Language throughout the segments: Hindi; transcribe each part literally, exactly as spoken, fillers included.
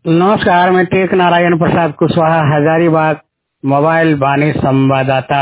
नमस्कार, मैं टेक नारायण प्रसाद कुशवाहा, हजारीबाग मोबाइल वाणी संवाददाता।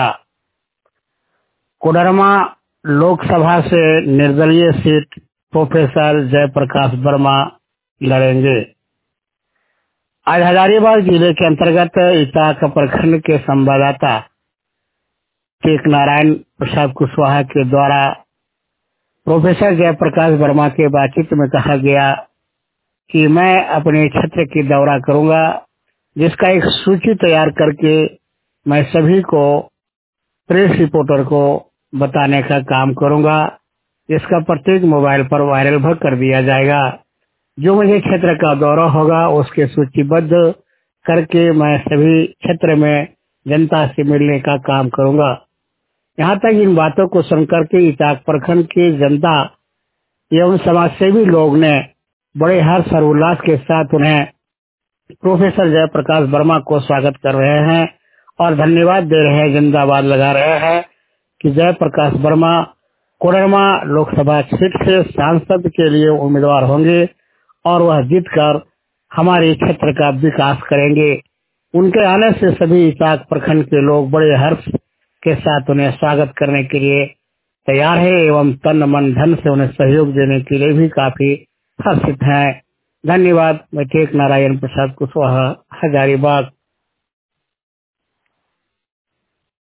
कोडरमा लोकसभा से निर्दलीय सीट प्रोफेसर जयप्रकाश वर्मा लड़ेंगे। आज हजारीबाग जिले के अंतर्गत इटाक प्रखंड के संवाददाता टेक नारायण प्रसाद कुशवाहा के द्वारा प्रोफेसर जयप्रकाश वर्मा के बातचीत में कहा गया कि मैं अपने क्षेत्र की दौरा करूंगा, जिसका एक सूची तैयार करके मैं सभी को, प्रेस रिपोर्टर को बताने का काम करूंगा। इसका प्रत्येक मोबाइल पर वायरल भी कर दिया जाएगा। जो मुझे क्षेत्र का दौरा होगा उसके सूचीबद्ध करके मैं सभी क्षेत्र में जनता से मिलने का काम करूंगा। यहाँ तक इन बातों को सुनकर के इटाक प्रखंड की जनता एवं समाजसेवी लोग ने बड़े हर्ष और उल्लास के साथ उन्हें प्रोफेसर जयप्रकाश वर्मा को स्वागत कर रहे हैं और धन्यवाद दे रहे हैं, जिंदाबाद लगा रहे हैं कि जयप्रकाश वर्मा कोडरमा लोकसभा सीट से सांसद के लिए उम्मीदवार होंगे और वह जीतकर हमारे क्षेत्र का विकास करेंगे। उनके आने से सभी इटाक प्रखंड के लोग बड़े हर्ष के साथ उन्हें स्वागत करने के लिए तैयार है एवं तन मन धन से उन्हें सहयोग देने के लिए भी काफी हर्षित हैं। धन्यवाद। मैं टेक नारायण प्रसाद कुशवाहा, हजारीबाग।